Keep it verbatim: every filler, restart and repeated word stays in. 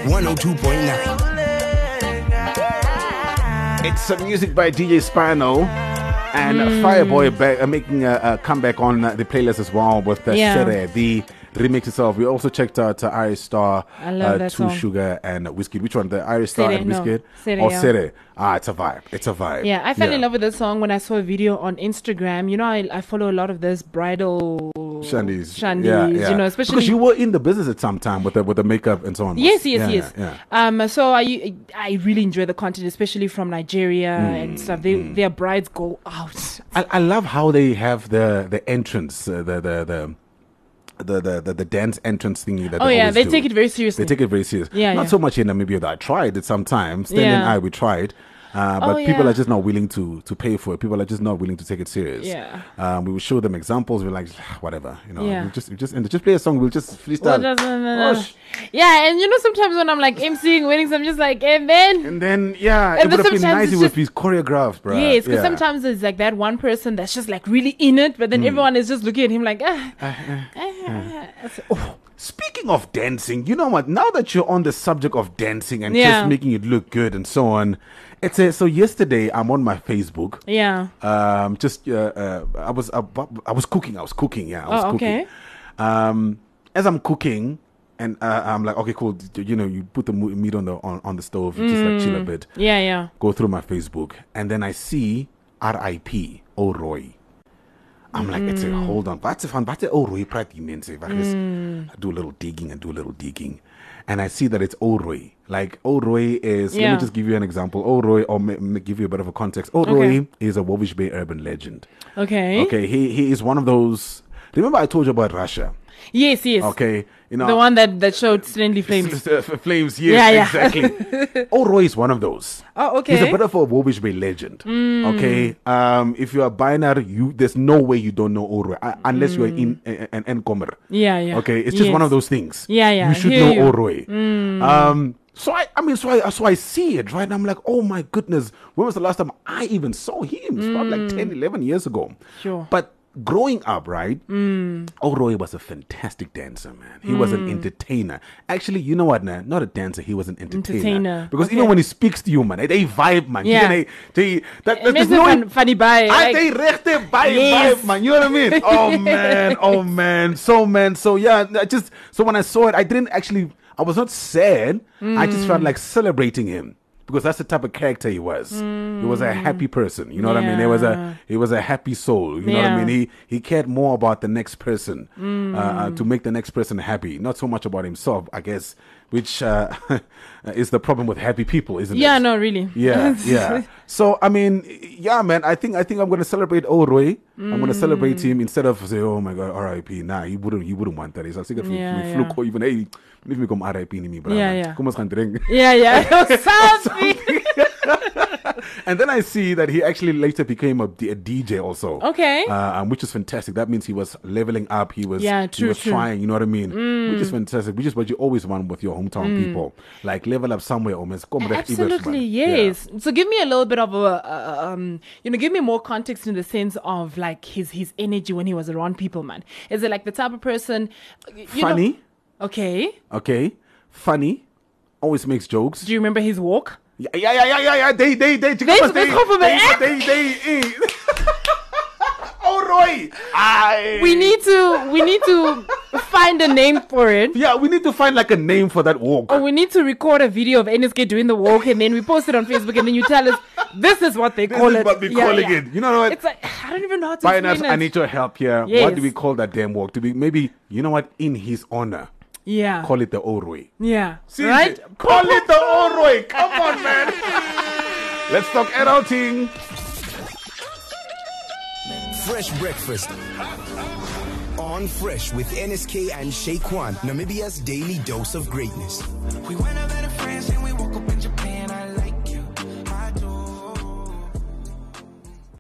one oh two point nine. It's some music by D J Spano and mm. Fireboy back, uh, making a, a comeback on uh, the playlist as well with the Yeah. Sere, the remix itself. We also checked out uh, Irish Star, I love uh, that Two song. Sugar and Whiskey. Which one? The Irish Star Sere, and no. Whiskey? Sere, or yeah. Sere? Ah, it's a vibe. It's a vibe. Yeah, I fell yeah. in love with this song when I saw a video on Instagram. You know, I, I follow a lot of this bridal Shandies. shandies, Yeah, yeah. you know, especially because you were in the business at some time with the with the makeup and so on. Yes, yes, yeah, yes. Yeah, yeah. Um, so I I really enjoy the content, especially from Nigeria Mm, and stuff. They their brides go out. I, I love how they have the the entrance, uh, the the the. The, the the the dance entrance thingy that Oh they yeah, always they do. take it very seriously. They take it very serious. Yeah, Not yeah. so much in Namibia that I tried it sometimes. Stanley and Yeah. I we tried. Uh, but Oh, people yeah. are just not willing to to pay for it. People are just not willing to take it serious. Yeah. Um, we will show them examples. We're like, whatever, you know. Yeah. We just we just and just play a song. We'll just freestyle. Well, that's- no, no, no. Osh. Yeah, and you know sometimes when I'm like emceeing weddings, I'm just like, and then And then yeah, And it then would have been sometimes nice it's if it would just- be choreographed, bro. yes, because yeah. sometimes it's like that one person that's just like really in it, but then Mm. everyone is just looking at him like, ah, Uh, uh, ah, ah. So- oh. Speaking of dancing, you know what? Now that you're on the subject of dancing and Yeah. just making it look good and so on, it's a, so yesterday I'm on my Facebook. Yeah. Um, just uh, uh, I was uh, I was cooking. I was cooking. Yeah, I was Oh, cooking. okay. Um, as I'm cooking, and uh, I'm like, okay, cool. You know, you put the mo- meat on the on, on the stove. You just like chill a bit. Yeah, yeah. Go through my Facebook, and then I see R I P O'Roy. I'm like, it's a Mm. hold on. What's fun? What's O'Roy? I do a little digging and do a little digging, and I see that it's O'Roy. Like O'Roy is. Let Yeah. me just give you an example. O'Roy, or m- m- give you a bit of a context. O'Roy Okay. is a Warwick Bay urban legend. Okay. Okay, he he is one of those. Remember, I told you about Russia. Yes, yes. Okay, you know The one that, that showed Stanley Flames. uh, f- flames. Yes, Yeah, yeah. exactly. O'Roy is one of those. Oh, okay. He's a bit of a Warwick Bay legend. Okay. Um, if you're a binary, you there's no way you don't know O'Roy uh, unless you're in uh, an Ncomer. Yeah, yeah. Okay. It's just one Yes. of those things. Yeah, yeah, You should hear know you. O'Roy. Um. So I, I mean, so I, so I see it, right? And I'm like, oh my goodness, when was the last time I even saw him? It's probably like ten, eleven years ago. Sure. But growing up, right? O'Roy was a fantastic dancer, man. He was an entertainer. Actually, you know what, man? Not a dancer. He was an entertainer. Entertainer. Because Okay. even when he speaks to you, man, they vibe, man. Yeah. They, they, that, It that, makes there's me no fun, funny by. I like- they rechte vibe, Yes. vibe, man. You know what I mean? Oh man, oh man, so man, so yeah. I just so when I saw it, I didn't actually. I was not sad. I just felt like celebrating him because that's the type of character he was. He was a happy person. You know what I mean? He was Yeah. a he was a happy soul. You know what I Yeah. mean? He he cared more about the next person uh, uh, to make the next person happy, not so much about himself, I guess. Which uh, is the problem with happy people, isn't Yeah, it? no, really. Yeah, yeah. So I mean, yeah, man. I think I think I'm gonna celebrate O'Roy. I'm gonna celebrate him instead of say, "Oh my God, R I P" Nah, he wouldn't. He wouldn't want that. He's like, Yeah, yeah, yeah. even hey, leave me come R I P in me, bro. Yeah, yeah. Come on, gaan drink. Yeah, yeah. Something. And then I see that he actually later became a, D- a D J also. Okay. Uh, um, which is fantastic. That means he was leveling up. He was, Yeah, he true, was true. trying. You know what I mean? Which is fantastic. Which is what you always want with your hometown people. Like level up somewhere, almost. Come back, Absolutely, Ibersman. yes. So give me a little bit of a, uh, um, you know, give me more context in the sense of like his his energy when he was around people, man. Is it like the type of person? You Funny. Know, okay. Okay. Funny. Always makes jokes. Do you remember his walk? Yeah, yeah, yeah, yeah, yeah, yeah. They, they, they, They- they, they compliment. they, they, they, they. Oh, Roy. I. We need to we need to find a name for it. Yeah, we need to find like a name for that walk. Or we need to record a video of N S K doing the walk and then we post it on Facebook and then you tell us this is what they This call is it. what we're Yeah, calling yeah. it. You know what? It's like I don't even know how to Pioneers, explain it. I need your help here. Yes. What do we call that damn walk? Do we maybe, you know what? In his honor, Yeah. call it the O'Roy. Yeah. See, right? Call it the O'Roy. Come on, man. Let's talk adulting. Fresh breakfast. On Fresh with N S K and Shaquan, Namibia's daily dose of greatness. We went out better friends and we woke